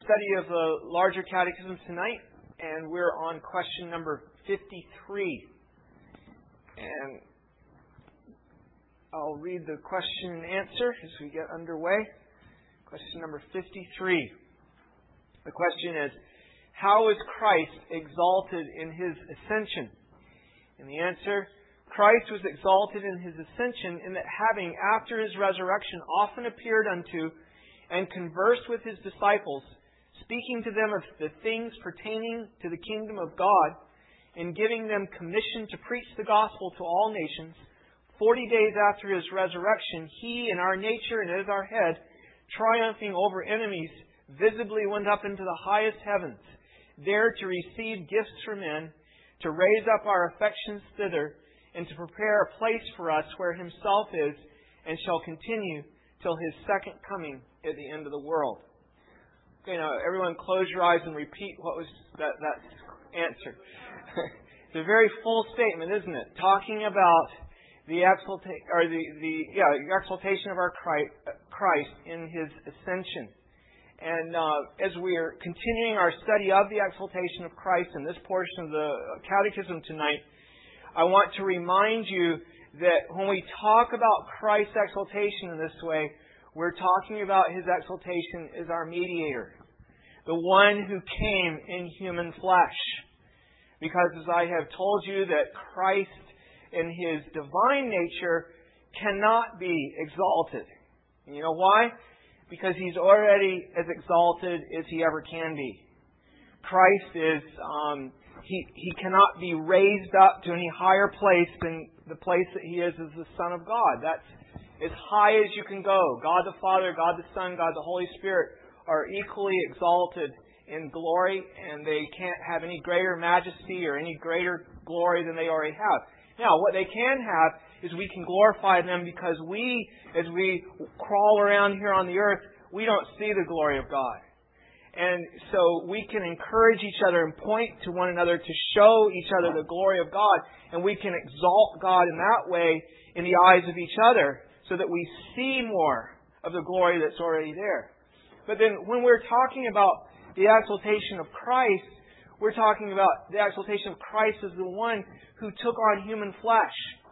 study of the larger catechism tonight, and we're on question number 53. And I'll read the question and answer as we get underway. Question number 53. The question is, how is Christ exalted in His ascension? And the answer, Christ was exalted in His ascension in that having, after His resurrection, often appeared unto and conversed with His disciples, speaking to them of the things pertaining to the kingdom of God, and giving them commission to preach the gospel to all nations, 40 days after His resurrection, He, in our nature and as our head, triumphing over enemies, visibly went up into the highest heavens, there to receive gifts from men, to raise up our affections thither, and to prepare a place for us where Himself is, and shall continue till His second coming at the end of the world. Okay, now everyone close your eyes and repeat what was that answer. It's a very full statement, isn't it? Talking about the exaltation of our Christ in His ascension. And as we are continuing our study of the exaltation of Christ in this portion of the Catechism tonight, I want to remind you that when we talk about Christ's exaltation in this way, we're talking about His exaltation as our mediator, the one who came in human flesh. Because as I have told you that Christ in His divine nature cannot be exalted. And you know why? Because He's already as exalted as He ever can be. Christ is, He cannot be raised up to any higher place than the place that He is as the Son of God. That's as high as you can go. God the Father, God the Son, God the Holy Spirit are equally exalted in glory, and they can't have any greater majesty or any greater glory than they already have. Now, what they can have is we can glorify them because as we crawl around here on the earth, we don't see the glory of God. And so we can encourage each other and point to one another to show each other the glory of God. And we can exalt God in that way in the eyes of each other so that we see more of the glory that's already there. But then when we're talking about the exaltation of Christ, we're talking about the exaltation of Christ as the one who took on human flesh.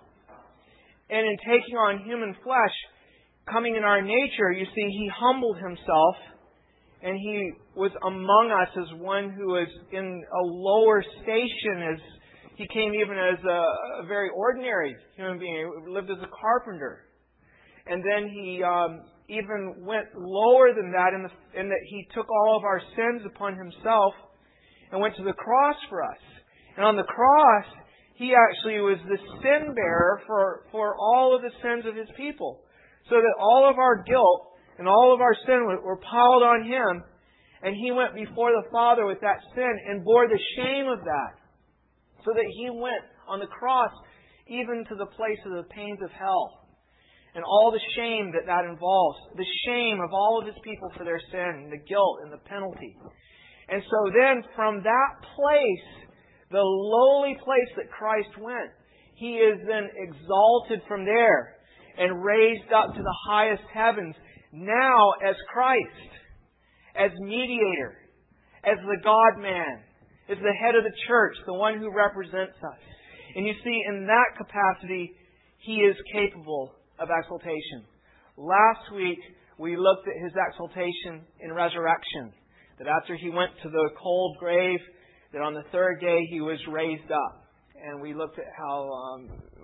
And in taking on human flesh, coming in our nature, you see, He humbled Himself, and He was among us as one who was in a lower station, as He came even as a very ordinary human being. He lived as a carpenter. And then He even went lower than that in that He took all of our sins upon Himself and went to the cross for us. And on the cross, He actually was the sin bearer for all of the sins of His people. So that all of our guilt and all of our sin were piled on Him. And He went before the Father with that sin and bore the shame of that. So that He went on the cross even to the place of the pains of hell. And all the shame that involves. The shame of all of His people for their sin, the guilt and the penalty. And so then from that place, the lowly place that Christ went, He is then exalted from there and raised up to the highest heavens, now as Christ, as mediator, as the God-man, as the head of the church, the one who represents us. And you see, in that capacity, He is capable of exaltation. Last week, we looked at His exaltation in resurrection, that after He went to the cold grave, that on the third day He was raised up. And we looked at how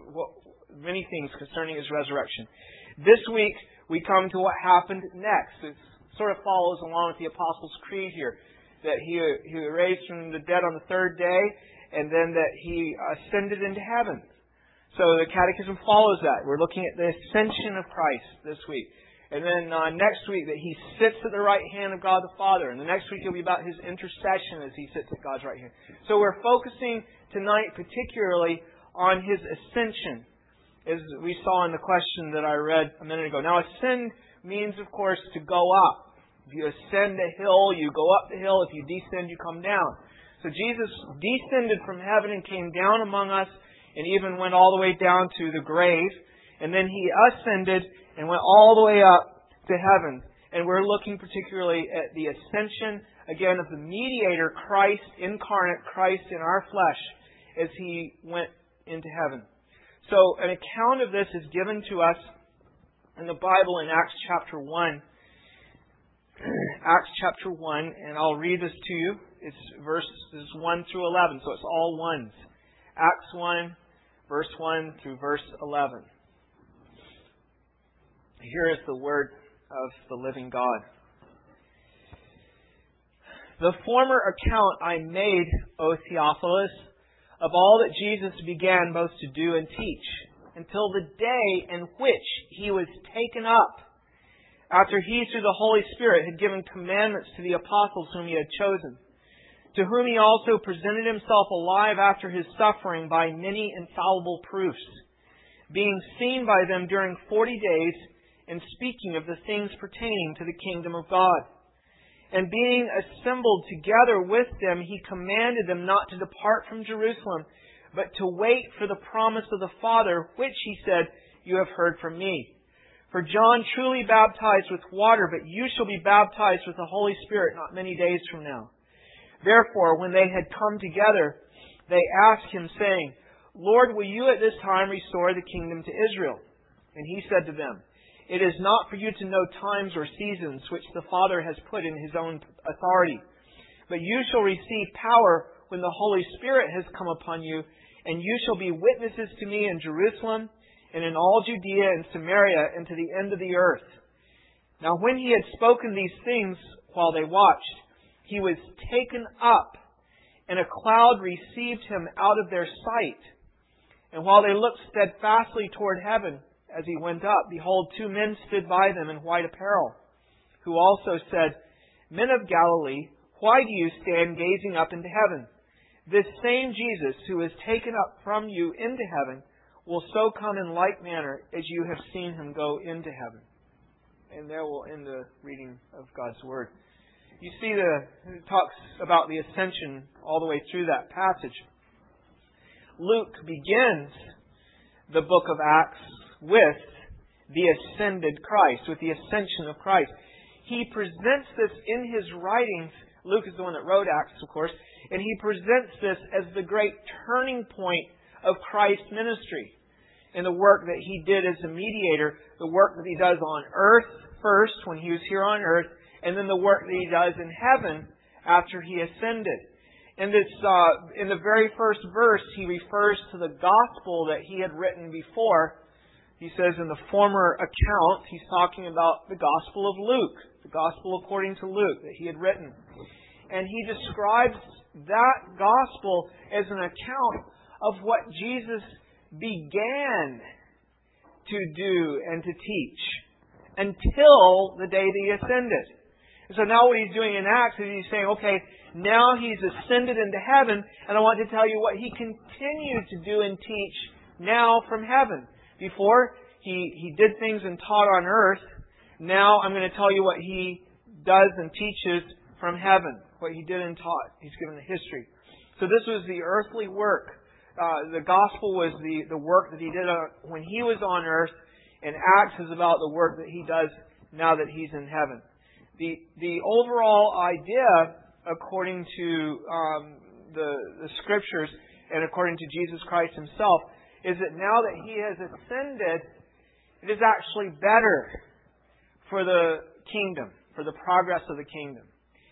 many things concerning His resurrection. This week, we come to what happened next. It sort of follows along with the Apostles' Creed here. That He raised from the dead on the third day, and then that He ascended into heaven. So the Catechism follows that. We're looking at the ascension of Christ this week. And then next week that He sits at the right hand of God the Father. And the next week it'll be about His intercession as He sits at God's right hand. So we're focusing tonight particularly on His ascension, as we saw in the question that I read a minute ago. Now, ascend means, of course, to go up. If you ascend a hill, you go up the hill. If you descend, you come down. So Jesus descended from heaven and came down among us, and even went all the way down to the grave. And then He ascended and went all the way up to heaven. And we're looking particularly at the ascension, again, of the mediator, Christ incarnate, Christ in our flesh, as He went into heaven. So an account of this is given to us in the Bible in Acts chapter 1. Acts chapter 1, and I'll read this to you. It's verses 1 through 11, so it's all ones. Acts 1, verse 1 through verse 11. Here is the word of the living God. The former account I made, O Theophilus, of all that Jesus began both to do and teach, until the day in which He was taken up, after He, through the Holy Spirit, had given commandments to the apostles whom He had chosen, to whom He also presented Himself alive after His suffering by many infallible proofs, being seen by them during 40 days, and speaking of the things pertaining to the kingdom of God. And being assembled together with them, He commanded them not to depart from Jerusalem, but to wait for the promise of the Father, which, He said, you have heard from me. For John truly baptized with water, but you shall be baptized with the Holy Spirit not many days from now. Therefore, when they had come together, they asked Him, saying, Lord, will you at this time restore the kingdom to Israel? And He said to them, it is not for you to know times or seasons which the Father has put in His own authority. But you shall receive power when the Holy Spirit has come upon you, and you shall be witnesses to me in Jerusalem, and in all Judea and Samaria, and to the end of the earth. Now when He had spoken these things while they watched, He was taken up, and a cloud received Him out of their sight. And while they looked steadfastly toward heaven, as He went up, behold, 2 men stood by them in white apparel, who also said, Men of Galilee, why do you stand gazing up into heaven? This same Jesus, who is taken up from you into heaven, will so come in like manner as you have seen Him go into heaven. And there we'll end the reading of God's Word. You see, it talks about the ascension all the way through that passage. Luke begins the book of Acts with the ascended Christ, with the ascension of Christ. He presents this in his writings. Luke is the one that wrote Acts, of course, and he presents this as the great turning point of Christ's ministry in the work that He did as a mediator, the work that He does on earth first when He was here on earth, and then the work that He does in heaven after He ascended. And this, in the very first verse, He refers to the gospel that He had written before. He says in the former account, He's talking about the Gospel of Luke, the Gospel according to Luke that He had written. And He describes that Gospel as an account of what Jesus began to do and to teach until the day that He ascended. And so now what He's doing in Acts is He's saying, okay, now He's ascended into heaven, and I want to tell you what He continued to do and teach now from heaven. Before, he did things and taught on earth. Now I'm going to tell you what He does and teaches from heaven. What He did and taught. He's given the history. So this was the earthly work. The gospel was the work that He did when He was on earth. And Acts is about the work that He does now that He's in heaven. The overall idea, according to the Scriptures and according to Jesus Christ Himself, is that now that He has ascended, it is actually better for the kingdom, for the progress of the kingdom.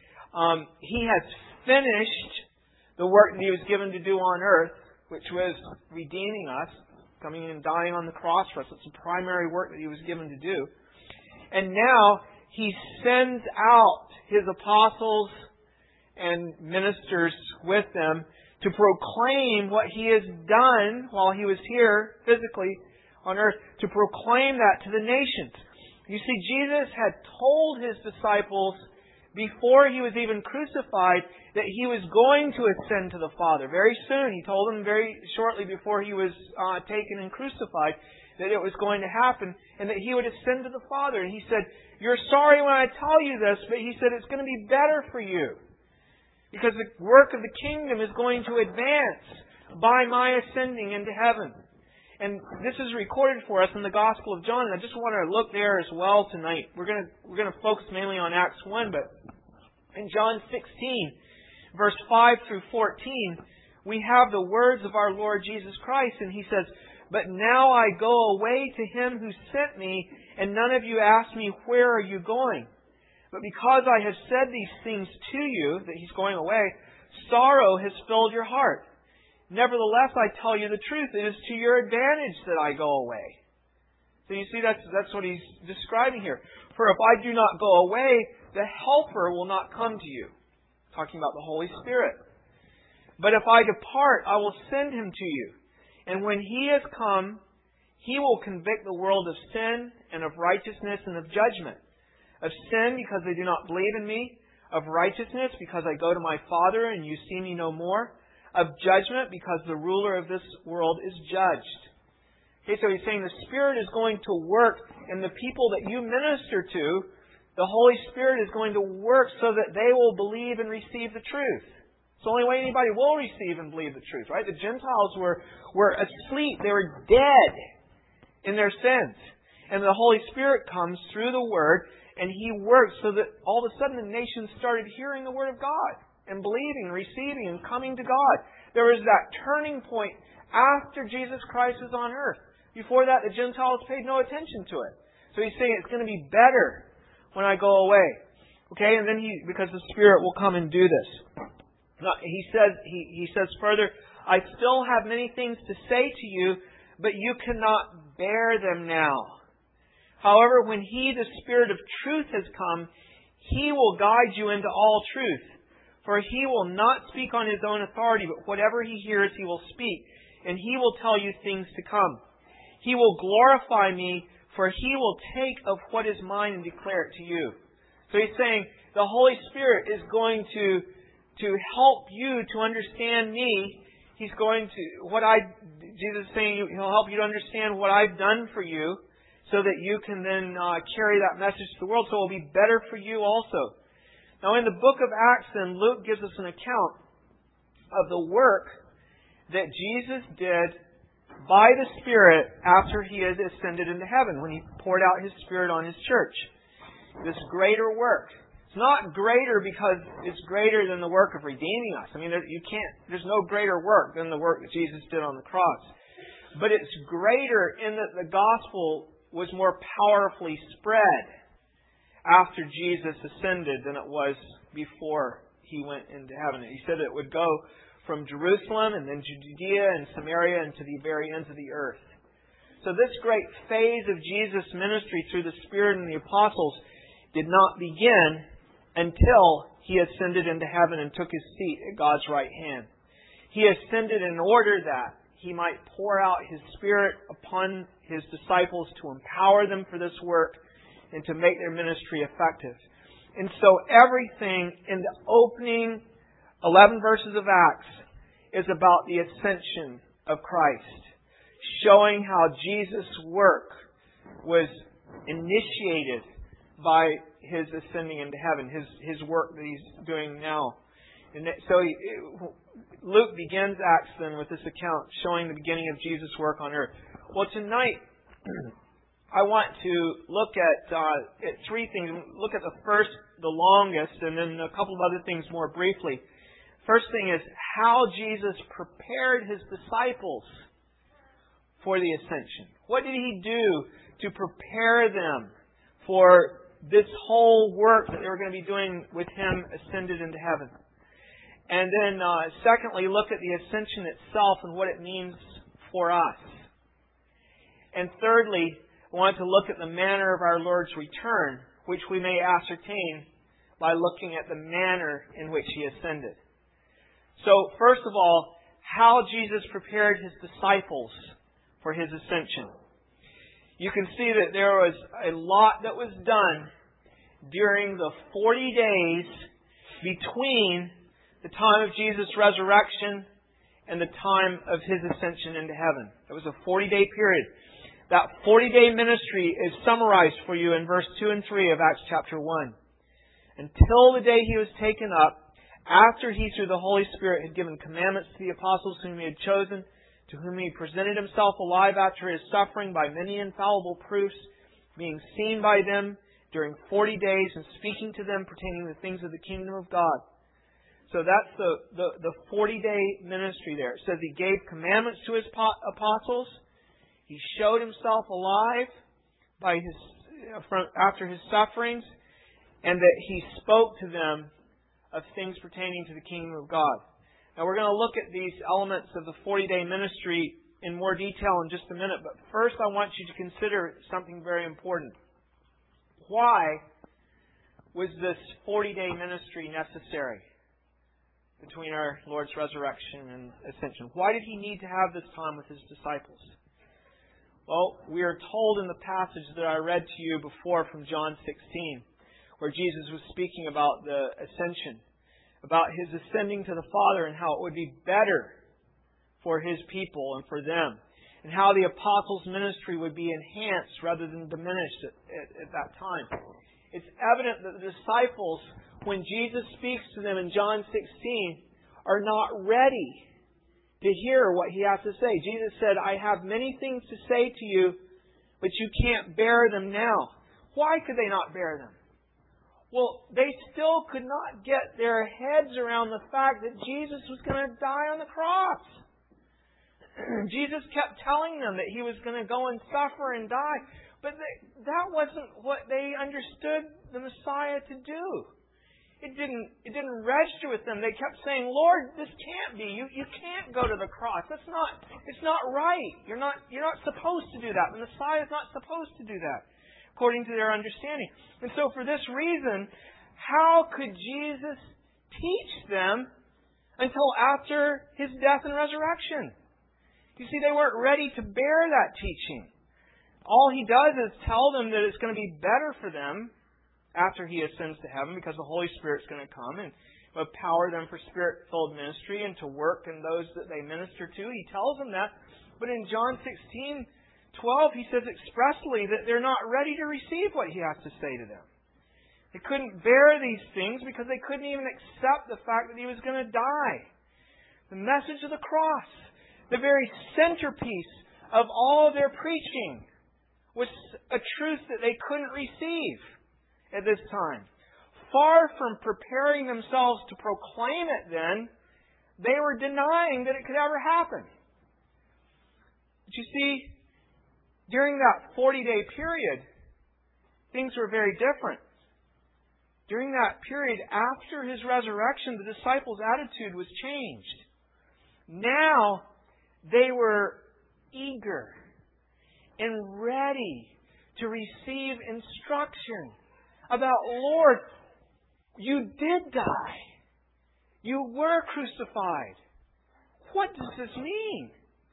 He has finished the work that He was given to do on earth, which was redeeming us, coming in and dying on the cross for us. It's the primary work that He was given to do. And now He sends out His apostles and ministers with them to proclaim what He has done while He was here physically on earth, to proclaim that to the nations. You see, Jesus had told His disciples before He was even crucified that He was going to ascend to the Father. Very soon, He told them very shortly before He was taken and crucified that it was going to happen and that He would ascend to the Father. And He said, you're sorry when I tell you this, but He said it's going to be better for you. Because the work of the kingdom is going to advance by my ascending into heaven. And this is recorded for us in the Gospel of John. And I just want to look there as well tonight. We're going to focus mainly on Acts 1, but in John 16, verse 5 through 14, we have the words of our Lord Jesus Christ, and He says, "But now I go away to Him who sent me, and none of you ask me, 'Where are you going?' But because I have said these things to you," that He's going away, "sorrow has filled your heart. Nevertheless, I tell you the truth. It is to your advantage that I go away." So you see, that's what He's describing here. "For if I do not go away, the Helper will not come to you." Talking about the Holy Spirit. "But if I depart, I will send Him to you. And when He has come, He will convict the world of sin and of righteousness and of judgment. Of sin, because they do not believe in me. Of righteousness, because I go to my Father and you see me no more. Of judgment, because the ruler of this world is judged." Okay, so He's saying the Spirit is going to work in the people that you minister to. The Holy Spirit is going to work so that they will believe and receive the truth. It's the only way anybody will receive and believe the truth, right? The Gentiles were asleep. They were dead in their sins. And the Holy Spirit comes through the Word, and He works so that all of a sudden the nations started hearing the Word of God and believing and receiving and coming to God. There was that turning point after Jesus Christ was on earth. Before that, the Gentiles paid no attention to it. So He's saying it's going to be better when I go away. Okay, and then because the Spirit will come and do this. Now, he says further, "I still have many things to say to you, but you cannot bear them now. However, when He, the Spirit of truth, has come, He will guide you into all truth. For He will not speak on His own authority, but whatever He hears He will speak, and He will tell you things to come. He will glorify me, for He will take of what is mine and declare it to you." So He's saying the Holy Spirit is going to help you to understand me. He's going to, Jesus is saying He'll help you to understand what I've done for you so that you can then carry that message to the world, so it will be better for you also. Now in the book of Acts then, Luke gives us an account of the work that Jesus did by the Spirit after He had ascended into heaven, when He poured out His Spirit on His church. This greater work. It's not greater because it's greater than the work of redeeming us. I mean, there's no greater work than the work that Jesus did on the cross. But it's greater in that the gospel was more powerfully spread after Jesus ascended than it was before He went into heaven. He said it would go from Jerusalem and then Judea and Samaria and to the very ends of the earth. So this great phase of Jesus' ministry through the Spirit and the apostles did not begin until He ascended into heaven and took His seat at God's right hand. He ascended in order that He might pour out His Spirit upon His disciples to empower them for this work and to make their ministry effective. And so everything in the opening 11 verses of Acts is about the ascension of Christ, showing how Jesus' work was initiated by His ascending into heaven, His work that He's doing now. And so Luke begins Acts then with this account showing the beginning of Jesus' work on earth. Well, tonight I want to look at three things. Look at the first, the longest, and then a couple of other things more briefly. First thing is how Jesus prepared His disciples for the ascension. What did He do to prepare them for this whole work that they were going to be doing with Him ascended into heaven? And then secondly, look at the ascension itself and what it means for us. And thirdly, I want to look at the manner of our Lord's return, which we may ascertain by looking at the manner in which He ascended. So, first of all, how Jesus prepared His disciples for His ascension. You can see that there was a lot that was done during the 40 days between the time of Jesus' resurrection and the time of His ascension into heaven. It was a 40-day period. That 40-day ministry is summarized for you in verse 2 and 3 of Acts chapter 1. Until the day He was taken up, after He, through the Holy Spirit, had given commandments to the apostles whom He had chosen to whom He presented Himself alive after His suffering by many infallible proofs, being seen by them during 40 days and speaking to them pertaining to the things of the kingdom of God. So that's the 40-day ministry there. It says He gave commandments to His apostles. He showed Himself alive after His sufferings, and that He spoke to them of things pertaining to the kingdom of God. Now we're going to look at these elements of the 40-day ministry in more detail in just a minute, but first I want you to consider something very important. Why was this 40-day ministry necessary between our Lord's resurrection and ascension? Why did He need to have this time with His disciples? Well, we are told in the passage that I read to you before from John 16, where Jesus was speaking about the ascension, about His ascending to the Father and how it would be better for His people and for them, and how the apostles' ministry would be enhanced rather than diminished at that time. It's evident that the disciples, when Jesus speaks to them in John 16, are not ready to hear what He has to say. Jesus said, I have many things to say to you, but you can't bear them now. Why could they not bear them? Well, they still could not get their heads around the fact that Jesus was going to die on the cross. Jesus kept telling them that He was going to go and suffer and die. But that wasn't what they understood the Messiah to do. It didn't register with them. They kept saying, Lord, this can't be. You can't go to the cross. It's not right. You're not supposed to do that. The Messiah is not supposed to do that, according to their understanding. And so for this reason, how could Jesus teach them until after His death and resurrection? You see, they weren't ready to bear that teaching. All He does is tell them that it's going to be better for them after He ascends to heaven, because the Holy Spirit's going to come and empower them for Spirit-filled ministry and to work in those that they minister to. He tells them that. But in John 16:12, He says expressly that they're not ready to receive what He has to say to them. They couldn't bear these things because they couldn't even accept the fact that He was going to die. The message of the cross, the very centerpiece of all their preaching, was a truth that they couldn't receive at this time. Far from preparing themselves to proclaim it then, they were denying that it could ever happen. But you see, during that 40-day period, things were very different. During that period, after His resurrection, the disciples' attitude was changed. Now, they were eager and ready to receive instruction about, Lord, You did die. You were crucified. What does this mean?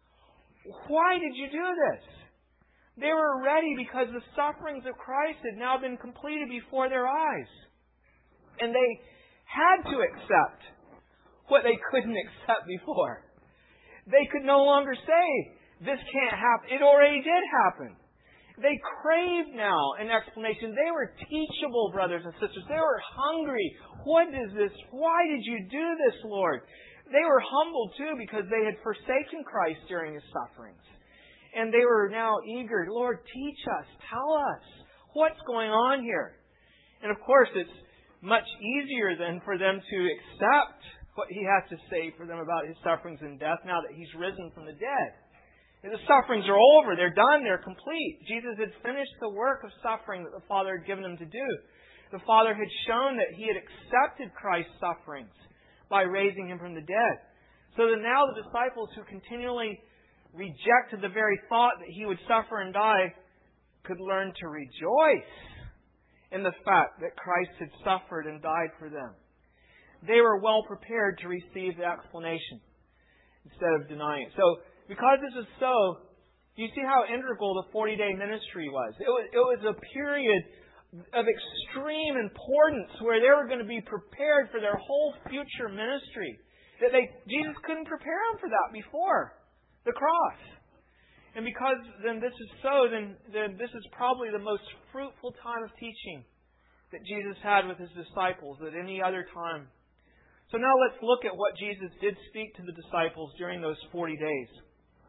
Why did You do this? They were ready because the sufferings of Christ had now been completed before their eyes. And they had to accept what they couldn't accept before. They could no longer say, this can't happen. It already did happen. They craved now an explanation. They were teachable, brothers and sisters. They were hungry. What is this? Why did You do this, Lord? They were humbled too because they had forsaken Christ during His sufferings. And they were now eager. Lord, teach us. Tell us. What's going on here? And of course, it's much easier than for them to accept what He has to say for them about His sufferings and death now that He's risen from the dead. And the sufferings are over. They're done. They're complete. Jesus had finished the work of suffering that the Father had given Him to do. The Father had shown that He had accepted Christ's sufferings by raising Him from the dead. So that now the disciples who continually rejected the very thought that He would suffer and die could learn to rejoice in the fact that Christ had suffered and died for them. They were well prepared to receive the explanation instead of denying it. So, because this is so, do you see how integral the 40-day ministry was? It was a period of extreme importance where they were going to be prepared for their whole future ministry. That Jesus couldn't prepare them for that before the cross. And because then this is so, then this is probably the most fruitful time of teaching that Jesus had with His disciples at any other time. So now let's look at what Jesus did speak to the disciples during those 40 days.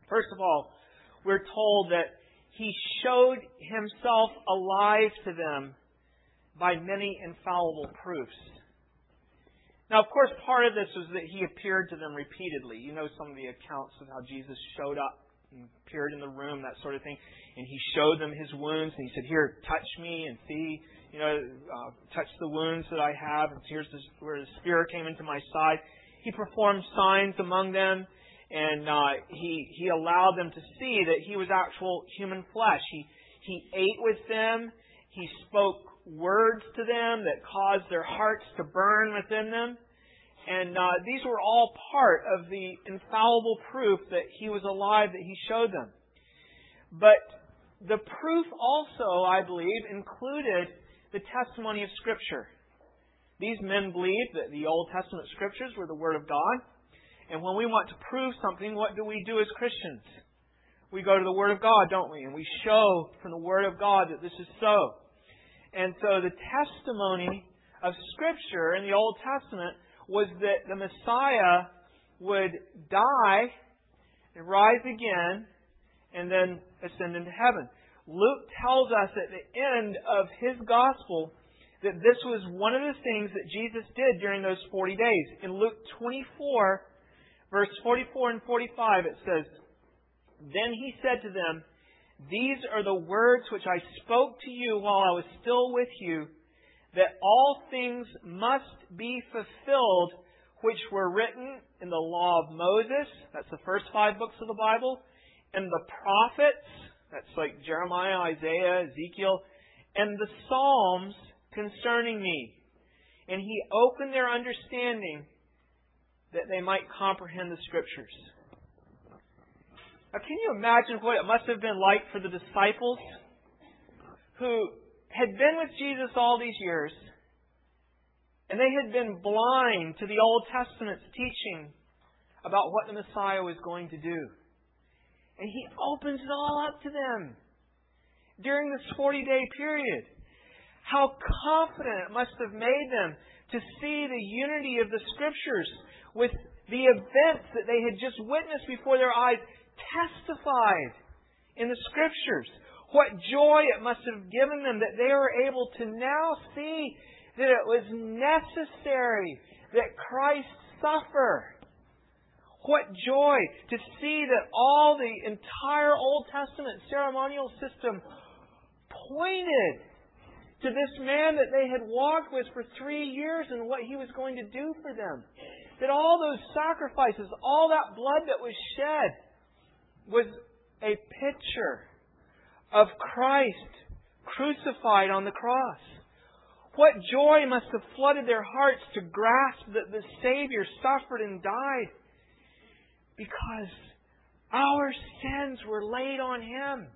First of all, we're told that He showed Himself alive to them by many infallible proofs. Now, of course, part of this was that He appeared to them repeatedly. You know some of the accounts of how Jesus showed up and appeared in the room, that sort of thing. And He showed them His wounds, and He said, "Here, touch me and see, touch the wounds that I have. And here's where the Spirit came into my side." He performed signs among them, and He allowed them to see that He was actual human flesh. He ate with them. He spoke words to them that caused their hearts to burn within them. And these were all part of the infallible proof that He was alive, that He showed them. But the proof also, I believe, included the testimony of Scripture. These men believed that the Old Testament Scriptures were the Word of God. And when we want to prove something, what do we do as Christians? We go to the Word of God, don't we? And we show from the Word of God that this is so. And so the testimony of Scripture in the Old Testament was that the Messiah would die and rise again and then ascend into heaven. Luke tells us at the end of his Gospel that this was one of the things that Jesus did during those 40 days. In Luke 24, verse 44 and 45, it says, "Then He said to them, 'These are the words which I spoke to you while I was still with you, that all things must be fulfilled which were written in the law of Moses,'" that's the first 5 books of the Bible, "and the prophets," that's like Jeremiah, Isaiah, Ezekiel, "and the Psalms concerning me. And He opened their understanding that they might comprehend the Scriptures." Now, can you imagine what it must have been like for the disciples who had been with Jesus all these years, and they had been blind to the Old Testament's teaching about what the Messiah was going to do. And He opens it all up to them during this 40-day period. How confident it must have made them to see the unity of the Scriptures with the events that they had just witnessed before their eyes testified in the Scriptures. What joy it must have given them that they were able to now see that it was necessary that Christ suffer. What joy to see that all the entire Old Testament ceremonial system pointed to this man that they had walked with for 3 years and what He was going to do for them. That all those sacrifices, all that blood that was shed, was a picture of Christ crucified on the cross. What joy must have flooded their hearts to grasp that the Savior suffered and died because our sins were laid on Him.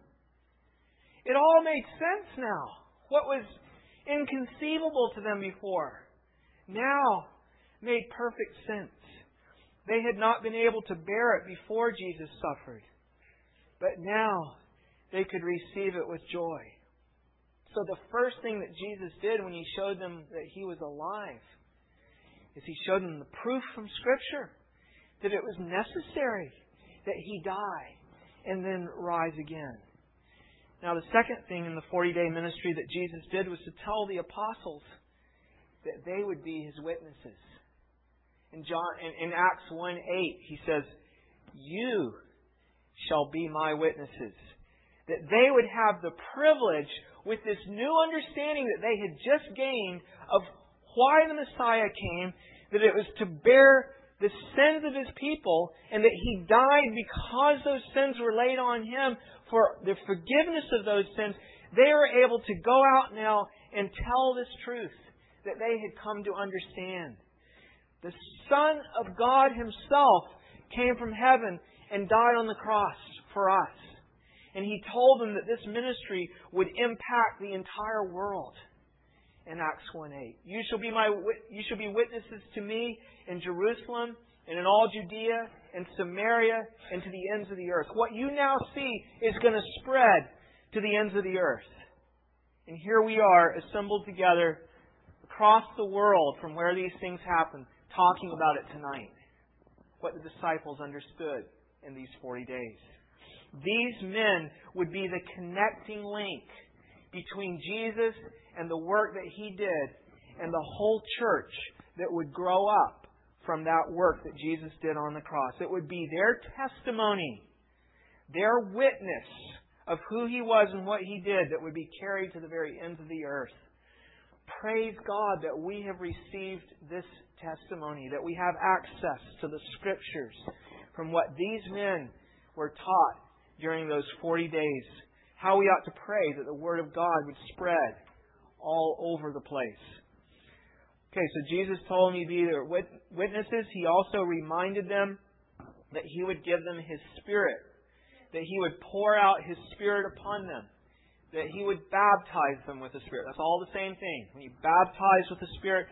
It all made sense now. What was inconceivable to them before now made perfect sense. They had not been able to bear it before Jesus suffered, but now they could receive it with joy. So the first thing that Jesus did when He showed them that He was alive is He showed them the proof from Scripture that it was necessary that He die and then rise again. Now the second thing in the 40-day ministry that Jesus did was to tell the apostles that they would be His witnesses. In Acts 1:8, He says, "You shall be my witnesses." That they would have the privilege with this new understanding that they had just gained of why the Messiah came, that it was to bear the sins of His people, and that He died because those sins were laid on Him for the forgiveness of those sins. They were able to go out now and tell this truth that they had come to understand. The Son of God Himself came from heaven and died on the cross for us. And He told them that this ministry would impact the entire world. In Acts 1:8, you shall be witnesses to me in Jerusalem and in all Judea and Samaria and to the ends of the earth. What you now see is going to spread to the ends of the earth. And here we are assembled together across the world from where these things happen, talking about it tonight. What the disciples understood in these 40 days. These men would be the connecting link between Jesus and the work that He did and the whole church that would grow up from that work that Jesus did on the cross. It would be their testimony, their witness of who He was and what He did that would be carried to the very ends of the earth. Praise God that we have received this testimony, that we have access to the Scriptures from what these men were taught during those 40 days. How we ought to pray that the Word of God would spread all over the place. Okay, so Jesus told them to be their witnesses. He also reminded them that He would give them His Spirit, that He would pour out His Spirit upon them, that He would baptize them with the Spirit. That's all the same thing. When you baptize with the Spirit,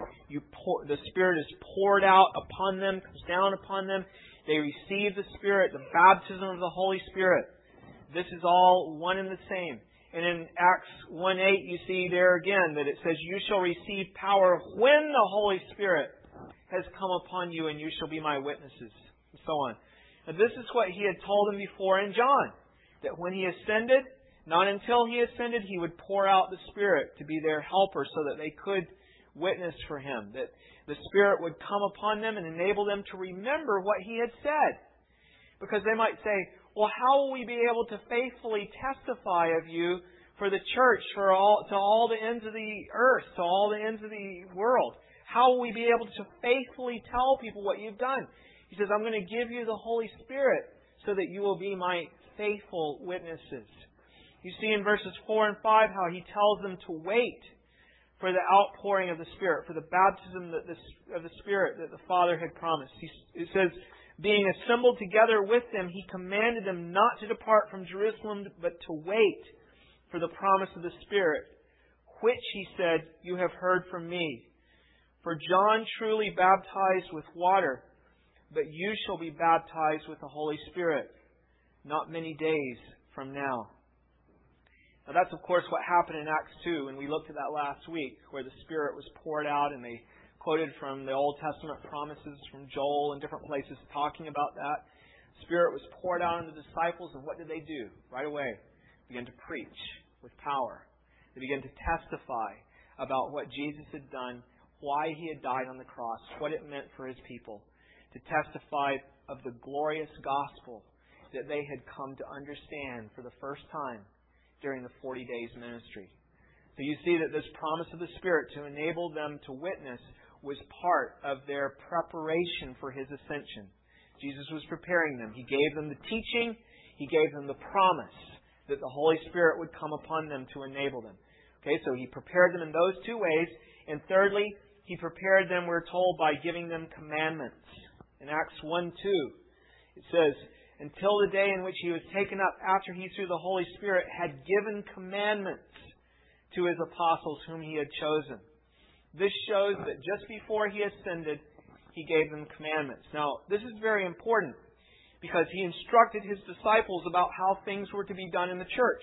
the Spirit is poured out upon them, comes down upon them. They receive the Spirit, the baptism of the Holy Spirit. This is all one and the same. And in Acts 1:8, you see there again that it says, "You shall receive power when the Holy Spirit has come upon you, and you shall be my witnesses," and so on. And this is what He had told them before in John, that when He ascended, not until He ascended, He would pour out the Spirit to be their helper so that they could witness for Him, that the Spirit would come upon them and enable them to remember what He had said. Because they might say, well, how will we be able to faithfully testify of You for the church, to all the ends of the earth, to all the ends of the world? How will we be able to faithfully tell people what You've done? He says, I'm going to give you the Holy Spirit so that you will be my faithful witnesses. You see in verses 4 and 5 how He tells them to wait for the outpouring of the Spirit, for the baptism of the Spirit that the Father had promised. It says, being assembled together with them, He commanded them not to depart from Jerusalem, but to wait for the promise of the Spirit, which, He said, you have heard from me. For John truly baptized with water, but you shall be baptized with the Holy Spirit not many days from now. Now that's, of course, what happened in Acts 2, and we looked at that last week, where the Spirit was poured out, and they quoted from the Old Testament promises from Joel and different places talking about that. The Spirit was poured out on the disciples, and what did they do? Right away, began to preach with power. They began to testify about what Jesus had done, why He had died on the cross, what it meant for His people, to testify of the glorious gospel that they had come to understand for the first time during the 40 days ministry. So you see that this promise of the Spirit to enable them to witness was part of their preparation for His ascension. Jesus was preparing them. He gave them the teaching. He gave them the promise that the Holy Spirit would come upon them to enable them. Okay, so He prepared them in those two ways. And thirdly, He prepared them, we're told, by giving them commandments. In Acts 1:2, it says, until the day in which He was taken up after He, through the Holy Spirit, had given commandments to His apostles whom He had chosen. This shows that just before He ascended, He gave them commandments. Now, this is very important because He instructed His disciples about how things were to be done in the church.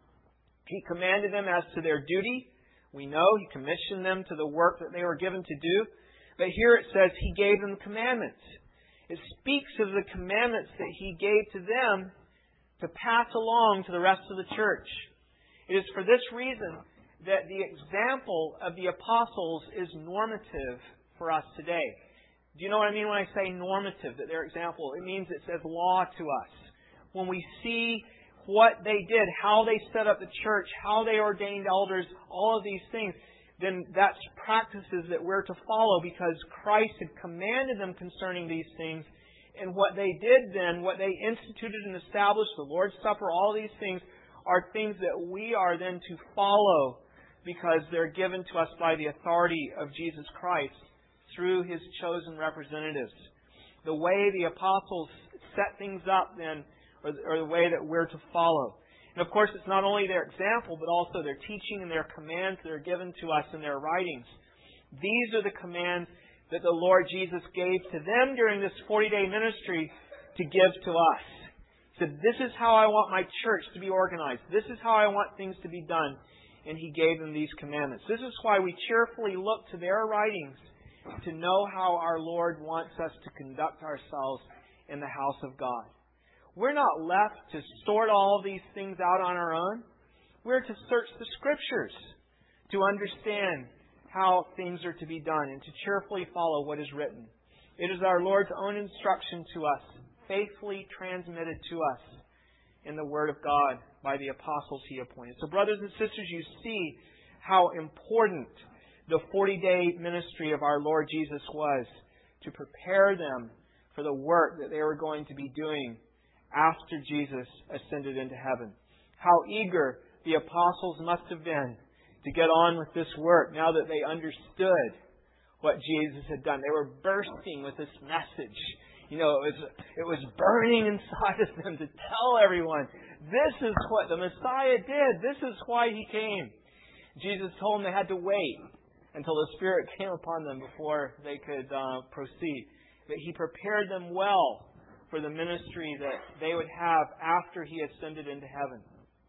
He commanded them as to their duty. We know He commissioned them to the work that they were given to do. But here it says He gave them commandments. It speaks of the commandments that He gave to them to pass along to the rest of the church. It is for this reason that the example of the apostles is normative for us today. Do you know what I mean when I say normative, that their example? It means it says law to us. When we see what they did, how they set up the church, how they ordained elders, all of these things, then that's practices that we're to follow because Christ had commanded them concerning these things. And what they did then, what they instituted and established, the Lord's Supper, all these things, are things that we are then to follow because they're given to us by the authority of Jesus Christ through His chosen representatives. The way the apostles set things up then, or the way that we're to follow. And of course, it's not only their example, but also their teaching and their commands that are given to us in their writings. These are the commands that the Lord Jesus gave to them during this 40-day ministry to give to us. He said, this is how I want my church to be organized. This is how I want things to be done. And He gave them these commandments. This is why we cheerfully look to their writings to know how our Lord wants us to conduct ourselves in the house of God. we're not left to sort all these things out on our own. We're to search the Scriptures to understand how things are to be done and to cheerfully follow what is written. It is our Lord's own instruction to us, faithfully transmitted to us in the Word of God by the apostles He appointed. So brothers and sisters, you see how important the 40-day ministry of our Lord Jesus was to prepare them for the work that they were going to be doing after Jesus ascended into heaven. How eager the apostles must have been to get on with this work now that they understood what Jesus had done. They were bursting with this message. You know, it was burning inside of them to tell everyone, this is what the Messiah did. This is why He came. Jesus told them they had to wait until the Spirit came upon them before they could proceed. That He prepared them well for the ministry that they would have after He ascended into heaven.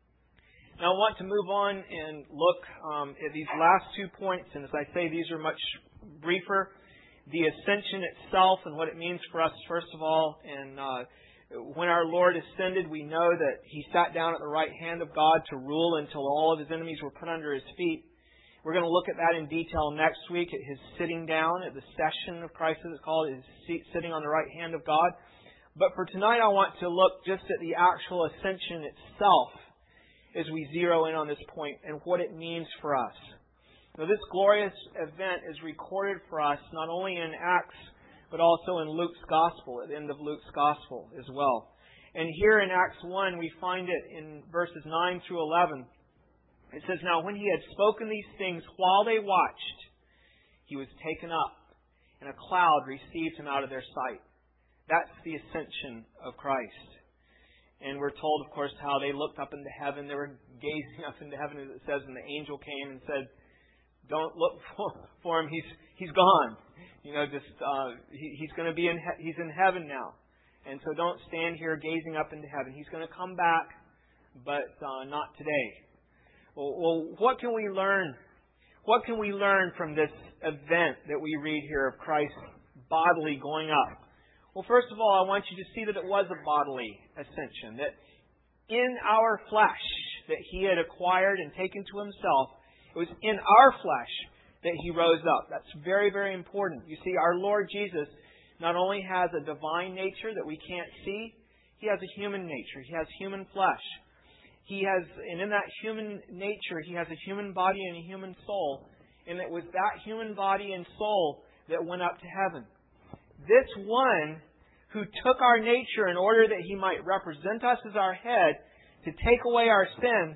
Now I want to move on and look at these last 2 points. And as I say, these are much briefer. The ascension itself and what it means for us, first of all. And when our Lord ascended, we know that He sat down at the right hand of God to rule until all of His enemies were put under His feet. We're going to look at that in detail next week, at His sitting down, at the session of Christ, as it's called, His sitting on the right hand of God. But for tonight, I want to look just at the actual ascension itself as we zero in on this point and what it means for us. Now, this glorious event is recorded for us not only in Acts, but also in Luke's Gospel, at the end of Luke's Gospel as well. And here in Acts 1, we find it in verses 9 through 11. It says, "Now when He had spoken these things while they watched, He was taken up, and a cloud received Him out of their sight." That's the ascension of Christ. And we're told, of course, how they looked up into heaven. They were gazing up into heaven, as it says, and the angel came and said, "Don't look for Him. He's gone. You know, He's going to be He's in heaven now. And so don't stand here gazing up into heaven. He's going to come back, but not today." Well, what can we learn? What can we learn from this event that we read here of Christ bodily going up? Well, first of all, I want you to see that it was a bodily ascension. That in our flesh that He had acquired and taken to Himself, it was in our flesh that He rose up. That's very, very important. You see, our Lord Jesus not only has a divine nature that we can't see, He has a human nature. He has human flesh. And in that human nature, He has a human body and a human soul. And it was that human body and soul that went up to heaven. This one who took our nature in order that He might represent us as our head to take away our sins,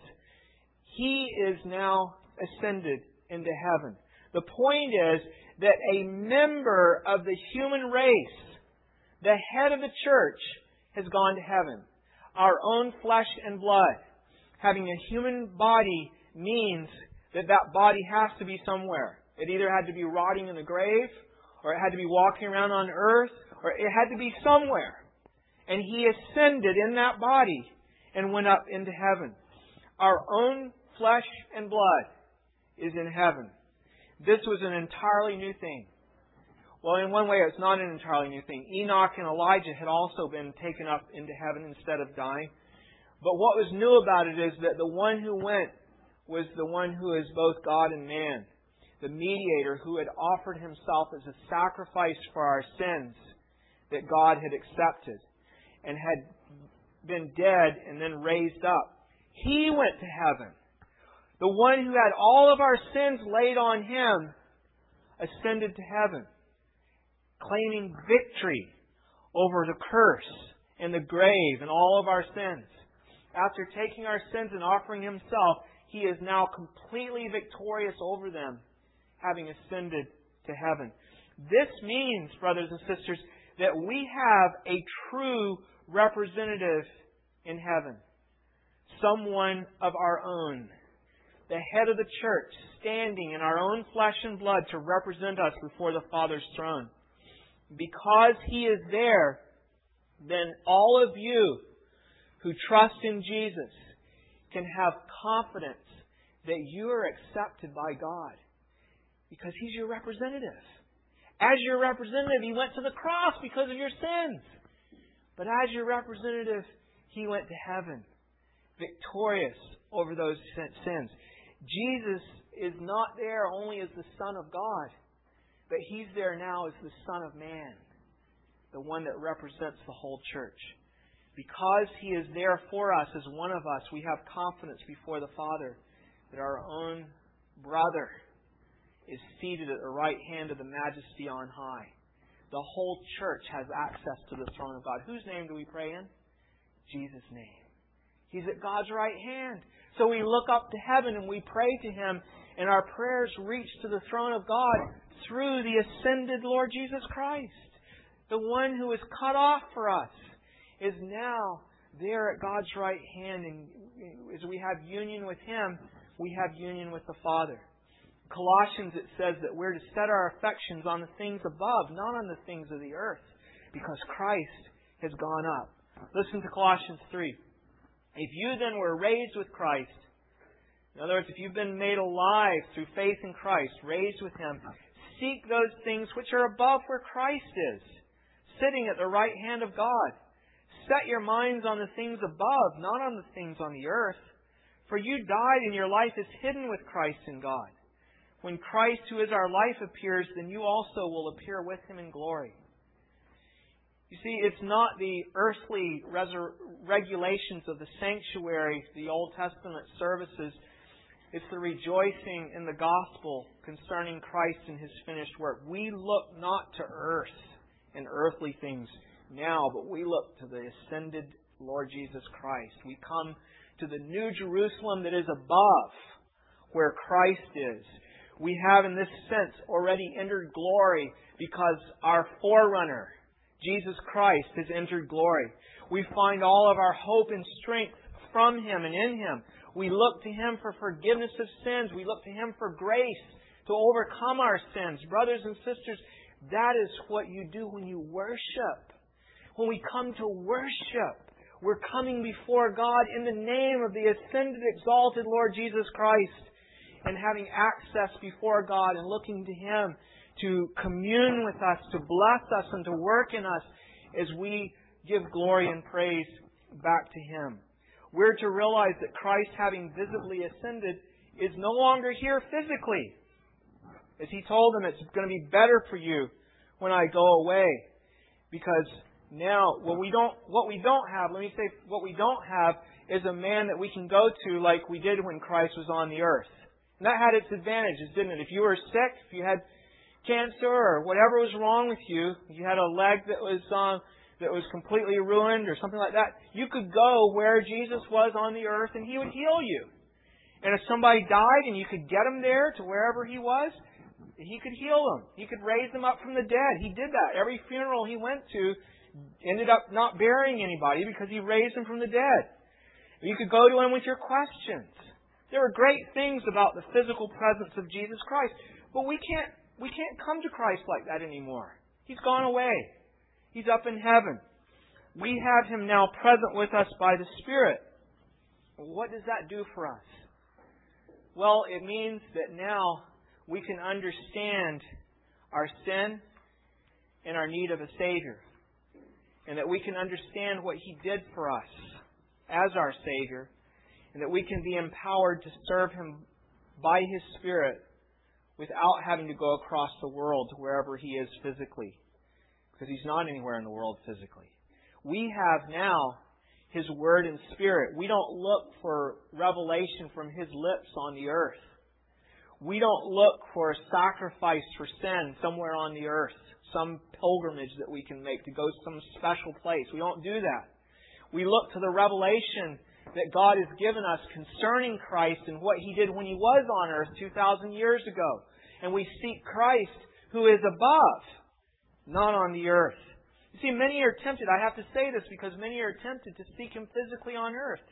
He is now ascended into heaven. The point is that a member of the human race, the head of the church, has gone to heaven. Our own flesh and blood. Having a human body means that that body has to be somewhere. It either had to be rotting in the grave, or it had to be walking around on earth, or it had to be somewhere. And He ascended in that body and went up into heaven. Our own flesh and blood is in heaven. This was an entirely new thing. Well, in one way, it's not an entirely new thing. Enoch and Elijah had also been taken up into heaven instead of dying. But what was new about it is that the one who went was the one who is both God and man. The mediator who had offered Himself as a sacrifice for our sins that God had accepted and had been dead and then raised up. He went to heaven. The one who had all of our sins laid on Him ascended to heaven, claiming victory over the curse and the grave and all of our sins. After taking our sins and offering Himself, He is now completely victorious over them, having ascended to heaven. This means, brothers and sisters, that we have a true representative in heaven. Someone of our own. The head of the church, standing in our own flesh and blood to represent us before the Father's throne. Because He is there, then all of you who trust in Jesus can have confidence that you are accepted by God. Because He's your representative. As your representative, He went to the cross because of your sins. But as your representative, He went to heaven, victorious over those sins. Jesus is not there only as the Son of God, but He's there now as the Son of Man, the one that represents the whole church. Because He is there for us as one of us, we have confidence before the Father that our own brother is seated at the right hand of the Majesty on high. The whole church has access to the throne of God. Whose name do we pray in? Jesus' name. He's at God's right hand. So we look up to heaven and we pray to Him, and our prayers reach to the throne of God through the ascended Lord Jesus Christ. The one who was cut off for us is now there at God's right hand, and as we have union with Him, we have union with the Father. Colossians, it says that we're to set our affections on the things above, not on the things of the earth, because Christ has gone up. Listen to Colossians 3. If you then were raised with Christ, in other words, if you've been made alive through faith in Christ, raised with Him, seek those things which are above where Christ is, sitting at the right hand of God. Set your minds on the things above, not on the things on the earth. For you died, and your life is hidden with Christ in God. When Christ, who is our life, appears, then you also will appear with Him in glory. You see, it's not the earthly regulations of the sanctuary, the Old Testament services. It's the rejoicing in the gospel concerning Christ and His finished work. We look not to earth and earthly things now, but we look to the ascended Lord Jesus Christ. We come to the new Jerusalem that is above, where Christ is. We have, in this sense, already entered glory because our forerunner, Jesus Christ, has entered glory. We find all of our hope and strength from Him and in Him. We look to Him for forgiveness of sins. We look to Him for grace to overcome our sins. Brothers and sisters, that is what you do when you worship. When we come to worship, we're coming before God in the name of the ascended, exalted Lord Jesus Christ, and having access before God and looking to Him to commune with us, to bless us, and to work in us as we give glory and praise back to Him. We're to realize that Christ, having visibly ascended, is no longer here physically. As He told them, it's going to be better for you when I go away. Because now, what we don't have is a man that we can go to like we did when Christ was on the earth. And that had its advantages, didn't it? If you were sick, if you had cancer or whatever was wrong with you, if you had a leg that was completely ruined or something like that, you could go where Jesus was on the earth and He would heal you. And if somebody died and you could get them there to wherever He was, He could heal them. He could raise them up from the dead. He did that. Every funeral He went to ended up not burying anybody because He raised them from the dead. You could go to Him with your questions. There are great things about the physical presence of Jesus Christ, but we can't come to Christ like that anymore. He's gone away. He's up in heaven. We have Him now present with us by the Spirit. What does that do for us? Well, it means that now we can understand our sin and our need of a Savior. And that we can understand what He did for us as our Savior. And that we can be empowered to serve Him by His Spirit without having to go across the world to wherever He is physically. Because He's not anywhere in the world physically. We have now His Word and Spirit. We don't look for revelation from His lips on the earth. We don't look for a sacrifice for sin somewhere on the earth. Some pilgrimage that we can make to go to some special place. We don't do that. We look to the revelation that God has given us concerning Christ and what He did when He was on earth 2,000 years ago. And we seek Christ who is above, not on the earth. You see, many are tempted. I have to say this because many are tempted to seek Him physically on earth.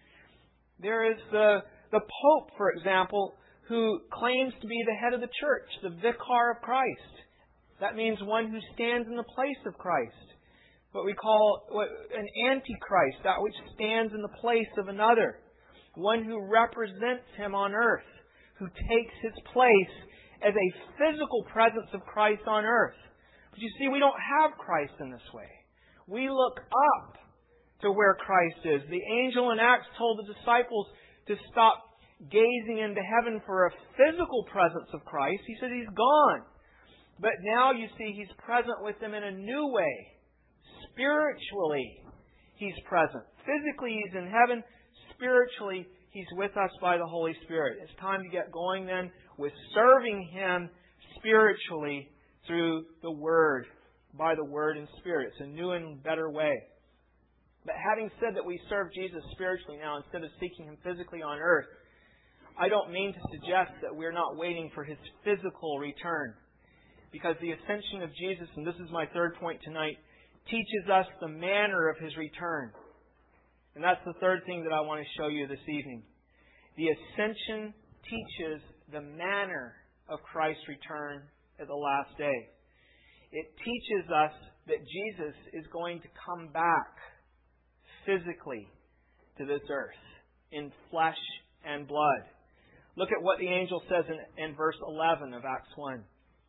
There is the Pope, for example, who claims to be the head of the church, the vicar of Christ. That means one who stands in the place of Christ. What we call an antichrist, that which stands in the place of another. One who represents Him on earth, who takes His place as a physical presence of Christ on earth. But you see, we don't have Christ in this way. We look up to where Christ is. The angel in Acts told the disciples to stop gazing into heaven for a physical presence of Christ. He said He's gone. But now you see He's present with them in a new way. Spiritually, He's present. Physically, He's in heaven. Spiritually, He's with us by the Holy Spirit. It's time to get going then with serving Him spiritually through the Word, by the Word and Spirit. It's a new and better way. But having said that we serve Jesus spiritually now instead of seeking Him physically on earth, I don't mean to suggest that we're not waiting for His physical return. Because the ascension of Jesus, and this is my third point tonight, teaches us the manner of His return. And that's the third thing that I want to show you this evening. The ascension teaches the manner of Christ's return at the last day. It teaches us that Jesus is going to come back physically to this earth in flesh and blood. Look at what the angel says in verse 11 of Acts 1.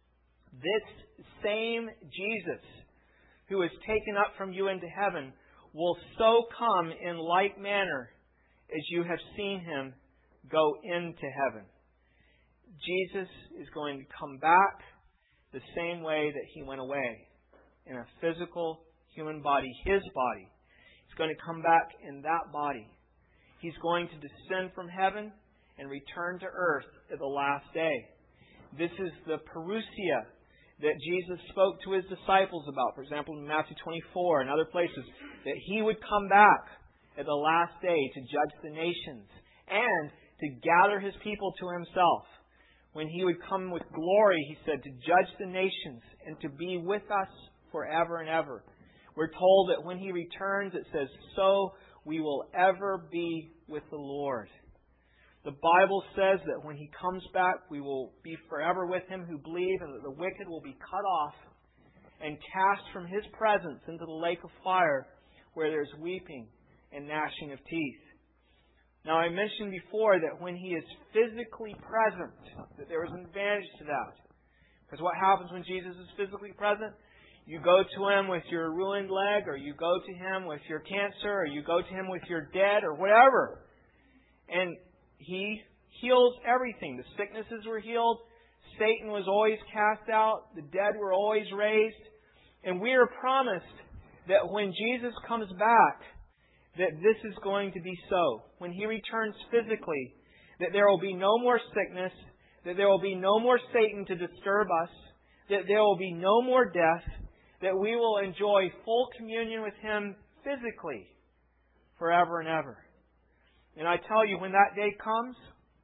This same Jesus who is taken up from you into heaven will so come in like manner as you have seen Him go into heaven. Jesus is going to come back the same way that He went away, in a physical human body, His body. He's going to come back in that body. He's going to descend from heaven and return to earth at the last day. This is the parousia that Jesus spoke to His disciples about. For example, in Matthew 24 and other places, that He would come back at the last day to judge the nations and to gather His people to Himself. When He would come with glory, He said, to judge the nations and to be with us forever and ever. We're told that when He returns, it says, so we will ever be with the Lord. The Bible says that when He comes back, we will be forever with Him who believe, and that the wicked will be cut off and cast from His presence into the lake of fire where there's weeping and gnashing of teeth. Now, I mentioned before that when He is physically present, that there is an advantage to that. Because what happens when Jesus is physically present? You go to Him with your ruined leg, or you go to Him with your cancer, or you go to Him with your debt, or whatever. And He heals everything. The sicknesses were healed. Satan was always cast out. The dead were always raised. And we are promised that when Jesus comes back, that this is going to be so. When He returns physically, that there will be no more sickness, that there will be no more Satan to disturb us, that there will be no more death, that we will enjoy full communion with Him physically forever and ever. And I tell you, when that day comes,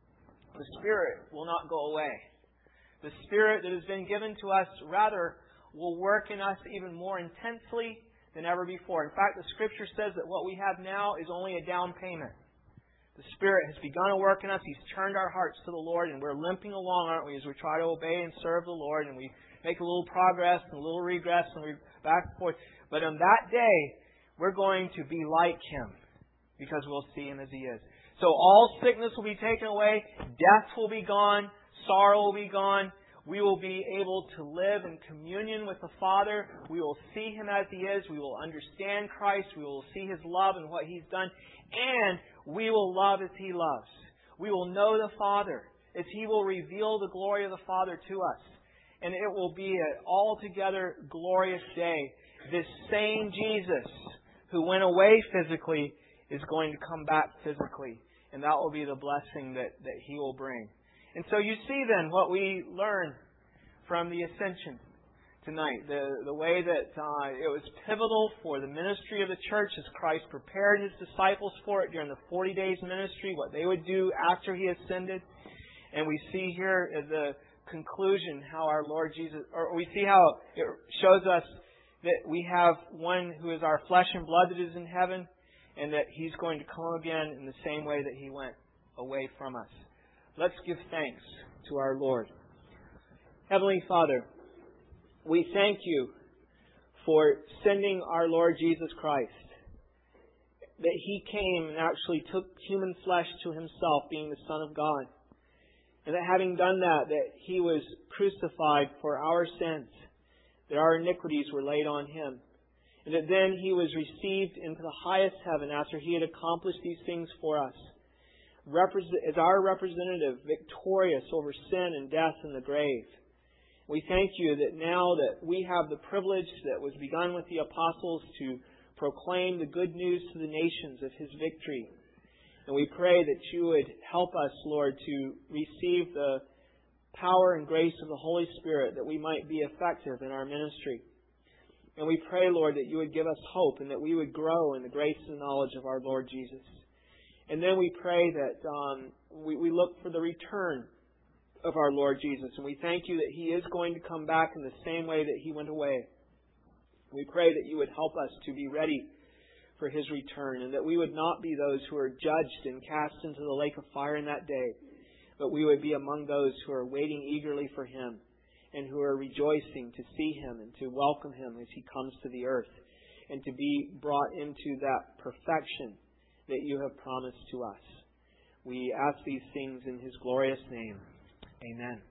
the Spirit will not go away. The Spirit that has been given to us, rather, will work in us even more intensely than ever before. In fact, the Scripture says that what we have now is only a down payment. The Spirit has begun to work in us. He's turned our hearts to the Lord, and we're limping along, aren't we, as we try to obey and serve the Lord, and we make a little progress and a little regress, and we're back and forth. But on that day, we're going to be like Him, because we'll see Him as He is. So all sickness will be taken away, death will be gone, sorrow will be gone. We will be able to live in communion with the Father. We will see Him as He is. We will understand Christ. We will see His love and what He's done. And we will love as He loves. We will know the Father as He will reveal the glory of the Father to us. And it will be an altogether glorious day. This same Jesus who went away physically is going to come back physically. And that will be the blessing that He will bring. And so you see then what we learn from the ascension tonight. The way that it was pivotal for the ministry of the church as Christ prepared His disciples for it during the 40 days ministry, what they would do after He ascended. And we see here at the conclusion how our Lord Jesus, or we see how it shows us that we have one who is our flesh and blood that is in heaven, and that He's going to come again in the same way that He went away from us. Let's give thanks to our Lord. Heavenly Father, we thank You for sending our Lord Jesus Christ, that He came and actually took human flesh to Himself, being the Son of God, and that having done that He was crucified for our sins, that our iniquities were laid on Him, and that then He was received into the highest heaven after He had accomplished these things for us, as our representative, victorious over sin and death and the grave. We thank You that now that we have the privilege that was begun with the apostles to proclaim the good news to the nations of His victory. And we pray that You would help us, Lord, to receive the power and grace of the Holy Spirit that we might be effective in our ministry. And we pray, Lord, that You would give us hope and that we would grow in the grace and knowledge of our Lord Jesus. And then we pray that we look for the return of our Lord Jesus. And we thank You that He is going to come back in the same way that He went away. We pray that You would help us to be ready for His return, and that we would not be those who are judged and cast into the lake of fire in that day, but we would be among those who are waiting eagerly for Him and who are rejoicing to see Him and to welcome Him as He comes to the earth and to be brought into that perfection that You have promised to us. We ask these things in His glorious name. Amen.